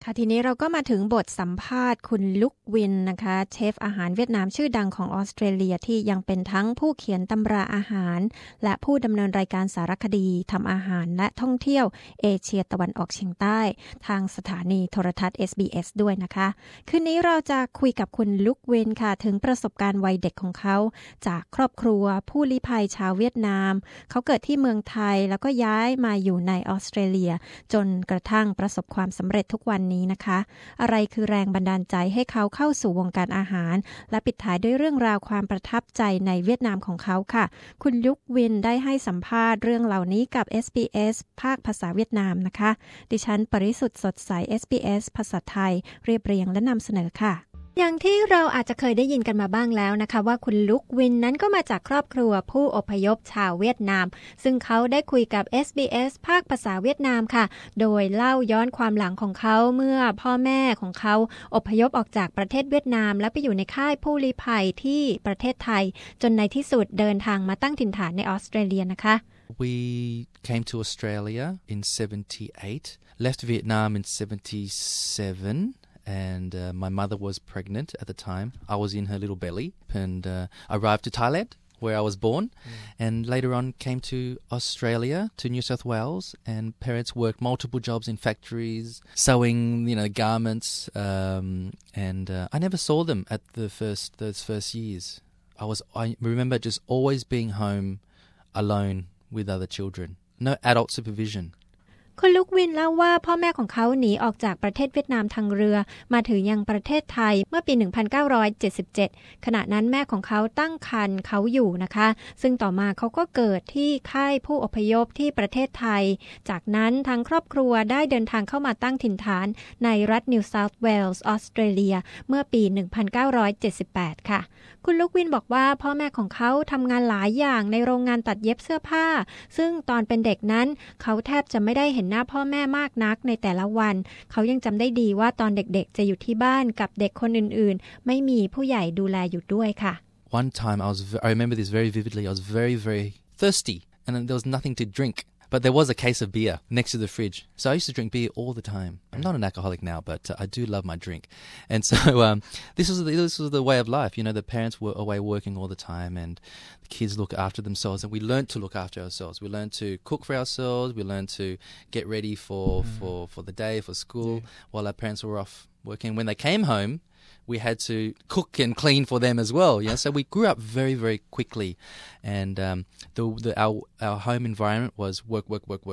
ค่ะทีนี้เราก็มาถึงบทสัมภาษณ์คุณลุกวินนะคะเชฟอาหารเวียดนามชื่อดังของออสเตรเลียที่ยังเป็นทั้งผู้เขียนตำราอาหารและผู้ดำเนินรายการสารคดีทำอาหารและท่องเที่ยวเอเชียตะวันออกเฉียงใต้ทางสถานีโทรทัศน์ SBS ด้วยนะคะคืนนี้เราจะคุยกับคุณลุกวินค่ะถึงประสบการณ์วัยเด็กของเขาจากครอบครัวผู้ลี้ภัยชาวเวียดนามเขาเกิดที่เมืองไทยแล้วก็ย้ายมาอยู่ในออสเตรเลียจนกระทั่งประสบความสำเร็จทุกวันนี้นะคะอะไรคือแรงบันดาลใจให้เขาเข้าสู่วงการอาหารและปิดท้ายด้วยเรื่องราวความประทับใจในเวียดนามของเขาค่ะคุณลุกวินได้ให้สัมภาษณ์เรื่องเหล่านี้กับ SBS ภาคภาษาเวียดนามนะคะดิฉันปริสุทธิ์สดใส SBS ภาษาไทยเรียบเรียงและนำเสนอค่ะอย่างที่เราอาจจะเคยได้ยินกันมาบ้างแล้วนะคะว่าคุณลุกวินนั้นก็มาจากครอบครัวผู้อพยพชาวเวียดนามซึ่งเขาได้คุยกับ SBS ภาคภาษาเวียดนามค่ะโดยเล่าย้อนความหลังของเขาเมื่อพ่อแม่ของเขาอพยพออกจากประเทศเวียดนามและไปอยู่ในค่ายผู้ลี้ภัยที่ประเทศไทยจนในที่สุดเดินทางมาตั้งถิ่นฐานในออสเตรเลียนะคะ We came to Australia in 78, left Vietnam in 77.And my mother was pregnant at the time. I was in her little belly and arrived to Thailand where I was born and later on came to Australia, to New South Wales and parents worked multiple jobs in factories, sewing, garments and I never saw them at those first years. I remember just always being home alone with other children. No adult supervision. คุณลุกวินเล่าว่าพ่อแม่ของเขาหนีออกจากประเทศเวียดนามทางเรือมาถึงยังประเทศไทยเมื่อปี 1977 ขณะนั้นแม่ของเขาตั้งครรภ์เขาอยู่นะคะซึ่งต่อมาเขาก็เกิดที่ค่ายผู้อพยพที่ประเทศไทยจากนั้นทางครอบครัวได้เดินทางเข้ามาตั้งถิ่นฐานในรัฐนิวเซาท์เวลส์ออสเตรเลียเมื่อปี 1978 ค่ะคุณลุกวินบอกว่าพ่อแม่ของเขาทำงานหลายอย่างในโรงงานตัดเย็บเสื้อผ้าซึ่งตอนเป็นเด็กนั้นเขาแทบจะไม่ได้เห็นหน้าพ่อแม่มากนักในแต่ละวันเขายังจำได้ดีว่าตอนเด็กๆจะอยู่ที่บ้านกับเด็กคนอื่นๆไม่มีผู้ใหญ่ดูแลอยู่ด้วยค่ะ One time I remember this very vividly. I was very, very thirsty and there was nothing to drink.But there was a case of beer next to the fridge. So I used to drink beer all the time. I'm not an alcoholic now, but I do love my drink. And so this was the way of life. The parents were away working all the time and the kids look after themselves. And we learned to look after ourselves. We learned to cook for ourselves. We learned to get ready for the day, for school, while our parents were off working. When they came home,we had to cook and clean for them as well. So we grew up very, very quickly, and our home environment was work.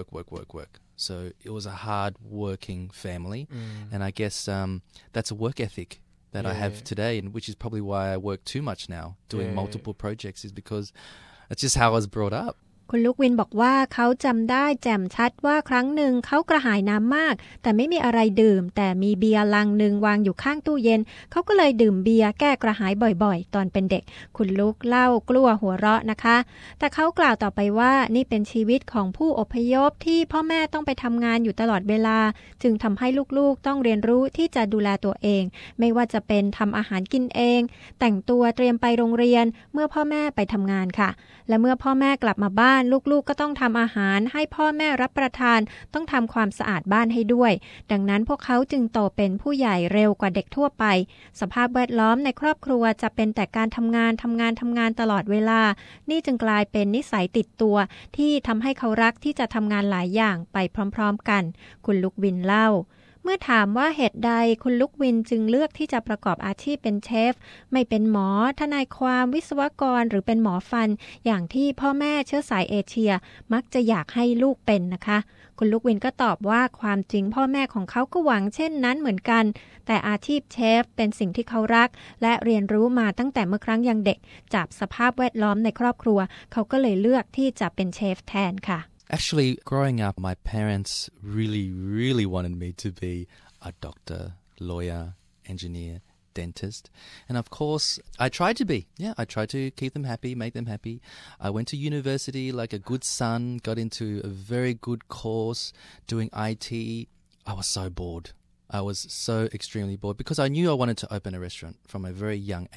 So it was a hard-working family, and I guess that's a work ethic that I have today, and which is probably why I work too much now, doing multiple projects, is because that's just how I was brought up. คุณลุกวินบอกว่าเขาจำได้แจ่มชัดว่าครั้งหนึ่งเขากระหายน้ำมากแต่ไม่มีอะไรดื่มแต่มีเบียร์ลังหนึ่งวางอยู่ข้างตู้เย็นเขาก็เลยดื่มเบียร์แก้กระหายบ่อยๆตอนเป็นเด็กคุณลุกเล่ากลัวหัวเราะนะคะแต่เขากล่าวต่อไปว่านี่เป็นชีวิตของผู้อพยพที่พ่อแม่ต้องไปทำงานอยู่ตลอดเวลาจึงทำให้ลูกๆต้องเรียนรู้ที่จะดูแลตัวเองไม่ว่าจะเป็นทำอาหารกินเองแต่งตัวเตรียมไปโรงเรียนเมื่อพ่อแม่ไปทำงานค่ะและเมื่อพ่อแม่กลับมาบ้านลูกๆก็ต้องทำอาหารให้พ่อแม่รับประทานต้องทำความสะอาดบ้านให้ด้วยดังนั้นพวกเขาจึงโตเป็นผู้ใหญ่เร็วกว่าเด็กทั่วไปสภาพแวดล้อมในครอบครัวจะเป็นแต่การทำงานตลอดเวลานี่จึงกลายเป็นนิสัยติดตัวที่ทำให้เขารักที่จะทำงานหลายอย่างไปพร้อมๆกันคุณลุกวินเล่าเมื่อถามว่าเหตุใดคุณลุกวินจึงเลือกที่จะประกอบอาชีพเป็นเชฟไม่เป็นหมอทนายความวิศวกรหรือเป็นหมอฟันอย่างที่พ่อแม่เชื้อสายเอเชียมักจะอยากให้ลูกเป็นนะคะคุณลุกวินก็ตอบว่าความจริงพ่อแม่ของเขาก็หวังเช่นนั้นเหมือนกันแต่อาชีพเชฟเป็นสิ่งที่เขารักและเรียนรู้มาตั้งแต่เมื่อครั้งยังเด็กจากสภาพแวดล้อมในครอบครัวเขาก็เลยเลือกที่จะเป็นเชฟแทนค่ะ Actually, growing up, my parents really, really wanted me to be a doctor, lawyer, engineer, dentist. And of course, I tried to be. Yeah, I tried to keep them happy, make them happy. I went to university like a good son, got into a very good course doing IT. I was so bored. I was so extremely bored because I knew I wanted to open a restaurant from a very young age.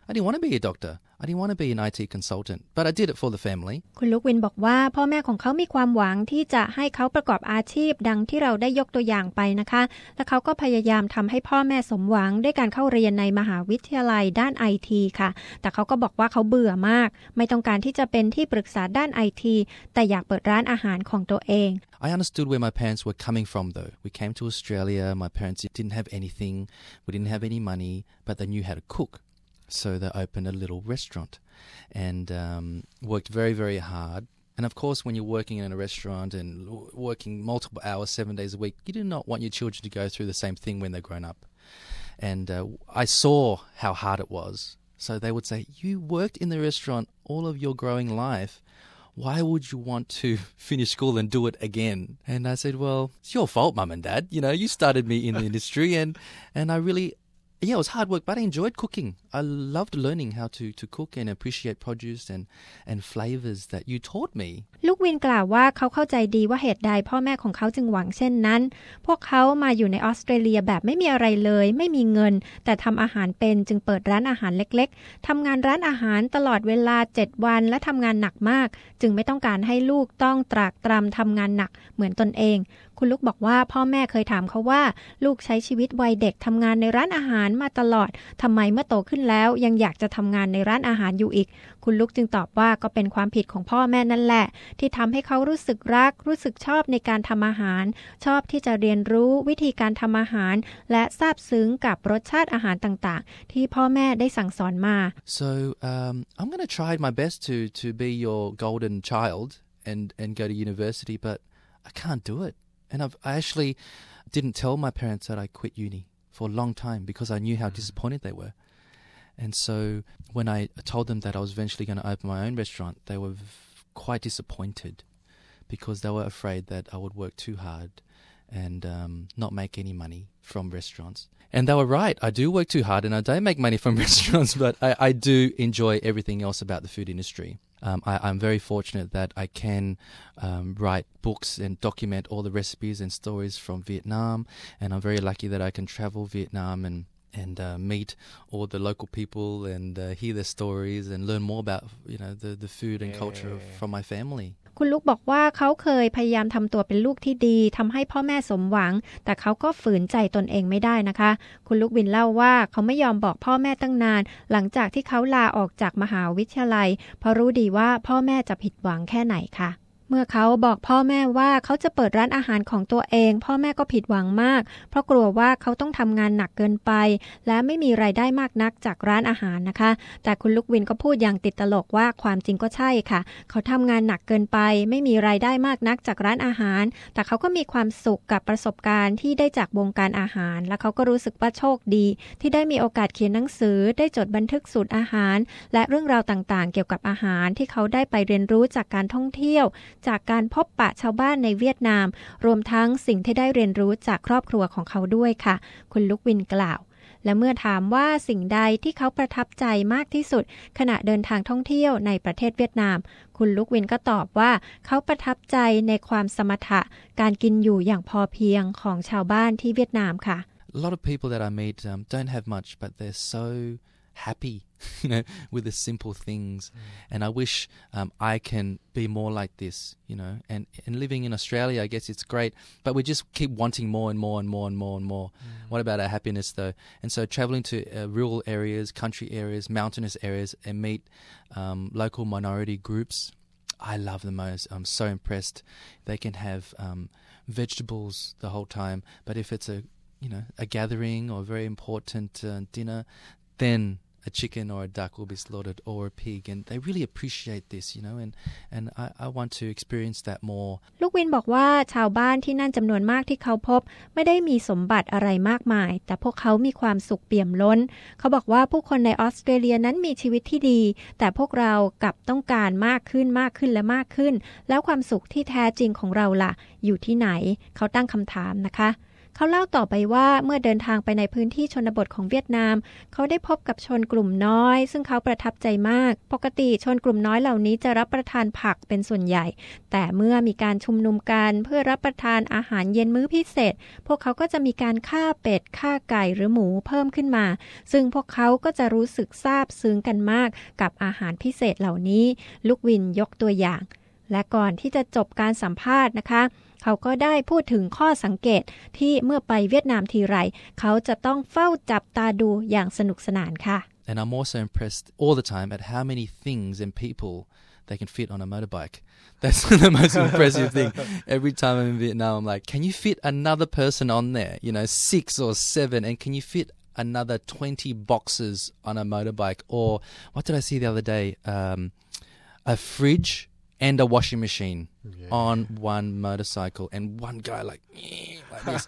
I didn't want to be a doctor. I didn't want to be an IT consultant, but I did it for the family. คุณลูกวินบอกว่าพ่อแม่ของเขามีความหวังที่จะให้เขาประกอบอาชีพดังที่เราได้ยกตัวอย่างไปนะคะและเขาก็พยายามทำให้พ่อแม่สมหวังด้วยการเข้าเรียนในมหาวิทยาลัยด้าน IT ค่ะแต่เขาก็บอกว่าเขาเบื่อมากไม่ต้องการที่จะเป็นที่ปรึกษาด้าน IT แต่อยากเปิดร้านอาหารของตัวเอง I understood where my parents were coming from though. We came to Australia, my parents didn't have anything, we didn't have any money, but they knew how to cook. So they opened a little restaurant and worked very, very hard. And of course, when you're working in a restaurant and working multiple hours, 7 days a week, you do not want your children to go through the same thing when they're grown up. And I saw how hard it was. So they would say, you worked in the restaurant all of your growing life. Why would you want to finish school and do it again? And I said, well, it's your fault, Mum and Dad. You know, you started me in the industry and I really...Yeah, it was hard work, but I enjoyed cooking. I loved learning how to cook and appreciate produce and flavors that you taught me. ลูกวินกล่าวว่าเขาเข้าใจดีว่าเหตุใดพ่อแม่ของเขาจึงหวังเช่นนั้นพวกเขามาอยู่ในออสเตรเลียแบบไม่มีอะไรเลยไม่มีเงินแต่ทำอาหารเป็นจึงเปิดร้านอาหารเล็กๆทำงานร้านอาหารตลอดเวลา7วันและทำงานหนักมากจึงไม่ต้องการให้ลูกต้องตรากตรำทำงานหนักเหมือนตนเองคุณลูกบอกว่าพ่อแม่เคยถามเขาว่าลูกใช้ชีวิตวัยเด็กทำงานในร้านอาหารมาตลอดทำไมเมื่อโตขึ้นแล้วยังอยากจะทำงานในร้านอาหารอยู่อีกคุณลูกจึงตอบว่าก็เป็นความผิดของพ่อแม่นั่นแหละที่ทำให้เขารู้สึกรักรู้สึกชอบในการทำอาหารชอบที่จะเรียนรู้วิธีการทำอาหารและซาบซึ้งกับรสชาติอาหารต่างๆที่พ่อแม่ได้สั่งสอนมา So I'm going to try my best to be your golden child and go to university, but I can't do it. And I actually didn't tell my parents that I quit uni for a long time because I knew how disappointed they were. And so when I told them that I was eventually going to open my own restaurant, they were quite disappointed because they were afraid that I would work too hard and not make any money from restaurants. And they were right. I do work too hard and I don't make money from restaurants, but I do enjoy everything else about the food industry. I'm very fortunate that I can write books and document all the recipes and stories from Vietnam, and I'm very lucky that I can travel Vietnam and meet all the local people and hear their stories and learn more about the food and culture from my family. คุณลูกบอกว่าเขาเคยพยายามทำตัวเป็นลูกที่ดีทำให้พ่อแม่สมหวังแต่เขาก็ฝืนใจตนเองไม่ได้นะคะคุณลูกวินเล่าว่าเขาไม่ยอมบอกพ่อแม่ตั้งนานหลังจากที่เขาลาออกจากมหาวิทยาลัยเพราะรู้ดีว่าพ่อแม่จะผิดหวังแค่ไหนค่ะเมื่อเขาบอกพ่อแม่ว่าเขาจะเปิดร้านอาหารของตัวเองพ่อแม่ก็ผิดหวังมากเพราะกลัวว่าเขาต้องทำงานหนักเกินไปและไม่มีรายได้มากนักจากร้านอาหารนะคะแต่คุณลูกวินก็พูดอย่างติดตลกว่าความจริงก็ใช่ค่ะเขาทำงานหนักเกินไปไม่มีรายได้มากนักจากร้านอาหารแต่เขาก็มีความสุขกับประสบการณ์ที่ได้จากวงการอาหารและเขาก็รู้สึกว่าโชคดีที่ได้มีโอกาสเขียนหนังสือได้จดบันทึกสูตรอาหารและเรื่องราวต่างๆเกี่ยวกับอาหารที่เขาได้ไปเรียนรู้จากการท่องเที่ยวจากการพบปะชาวบ้านในเวียดนามรวมทั้งสิ่งที่ได้เรียนรู้จากครอบครัวของเขาด้วยค่ะคุณลูกวินกล่าวและเมื่อถามว่าสิ่งใดที่เขาประทับใจมากที่สุดขณะเดินทางท่องเที่ยวในประเทศเวียดนามคุณลูกวินก็ตอบว่าเขาประทับใจในความสมถะการกินอยู่อย่างพอเพียงของชาวบ้านที่เวียดนามค่ะ A lot of people that I meet don't have much, but they're so happy, with the simple things. And I wish I can be more like this, And living in Australia, I guess it's great, but we just keep wanting more and more and more and more and more. What about our happiness, though? And so traveling to rural areas, country areas, mountainous areas, and meet local minority groups, I love the most. I'm so impressed. They can have vegetables the whole time, but if it's a gathering or a very important dinner, then a chicken or a duck will be slaughtered or a pig, and they really appreciate this, and I want to experience that more. ลูกวินบอกว่าชาวบ้านที่นั่นจำนวนมากที่เขาพบไม่ได้มีสมบัติอะไรมากมายแต่พวกเขามีความสุขเปี่ยมล้นเขาบอกว่าผู้คนในออสเตรเลียนั้นมีชีวิตที่ดีแต่พวกเรากลับต้องการมากขึ้นและมากขึ้นแล้วความสุขที่แท้จริงของเราล่ะอยู่ที่ไหนเขาตั้งคำถามนะคะเขาเล่าต่อไปว่าเมื่อเดินทางไปในพื้นที่ชนบทของเวียดนามเขาได้พบกับชนกลุ่มน้อยซึ่งเขาประทับใจมากปกติชนกลุ่มน้อยเหล่านี้จะรับประทานผักเป็นส่วนใหญ่แต่เมื่อมีการชุมนุมกันเพื่อรับประทานอาหารเย็นมื้อพิเศษพวกเขาก็จะมีการฆ่าเป็ดฆ่าไก่หรือหมูเพิ่มขึ้นมาซึ่งพวกเขาก็จะรู้สึกซาบซึ้งกันมากกับอาหารพิเศษเหล่านี้ลูกวินยกตัวอย่างและก่อนที่จะจบการสัมภาษณ์นะคะเขาก็ได้พูดถึงข้อสังเกตที่เมื่อไปเวียดนามทีไรเขาจะต้องเฝ้าจับตาดูอย่างสนุกสนานค่ะ And I'm also impressed all the time at how many things and people they can fit on a motorbike. That's the most impressive thing. Every time I'm in Vietnam, I'm like, can you fit another person on there? 6 or 7, and can you fit another 20 boxes on a motorbike? Or what did I see the other day? A fridge and a washing machine on one motorcycle, and one guy like this.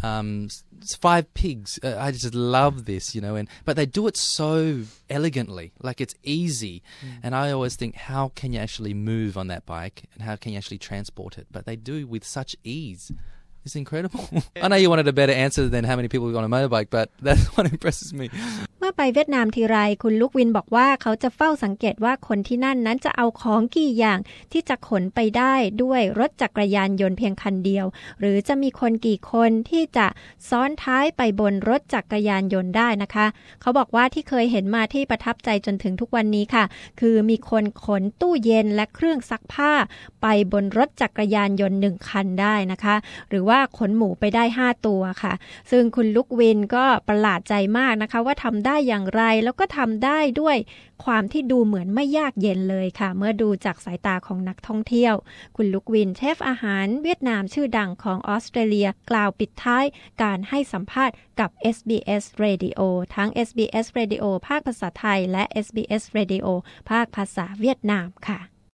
5 pigs. I just love this, but they do it so elegantly, like it's easy. And I always think, how can you actually move on that bike, and how can you actually transport it? But they do with such ease.It's incredible. I know you wanted a better answer than how many people on a motorbike, but that's what impresses me. เมื่อไปเวียดนามทีไรคุณลูกวินบอกว่าเขาจะเฝ้าสังเกตว่าคนที่นั่นนั้นจะเอาของกี่อย่างที่จะขนไปได้ด้วยรถจักรยานยนต์เพียงคันเดียวหรือจะมีคนกี่คนที่จะซ้อนท้ายไปบนรถจักรยานยนต์ได้นะคะเขาบอกว่าที่เคยเห็นมาที่ประทับใจจนถึงทุกวันนี้ค่ะคือมีคนขนตู้เย็นและเครื่องซักผ้าไปบนรถจักรยานยนต์1คันได้นะคะหรือว่าขนหมูไปได้5ตัวค่ะซึ่งคุณลูกวินก็ประหลาดใจมากนะคะว่าทำได้อย่างไรแล้วก็ทำได้ด้วยความที่ดูเหมือนไม่ยากเย็นเลยค่ะเมื่อดูจากสายตาของนักท่องเที่ยวคุณลูกวินเชฟอาหารเวียดนามชื่อดังของออสเตรเลียกล่าวปิดท้ายการให้สัมภาษณ์กับ SBS Radio ทั้ง SBS Radio ภาคภาษาไทยและ SBS Radio ภาคภาษาเวียดนามค่ะ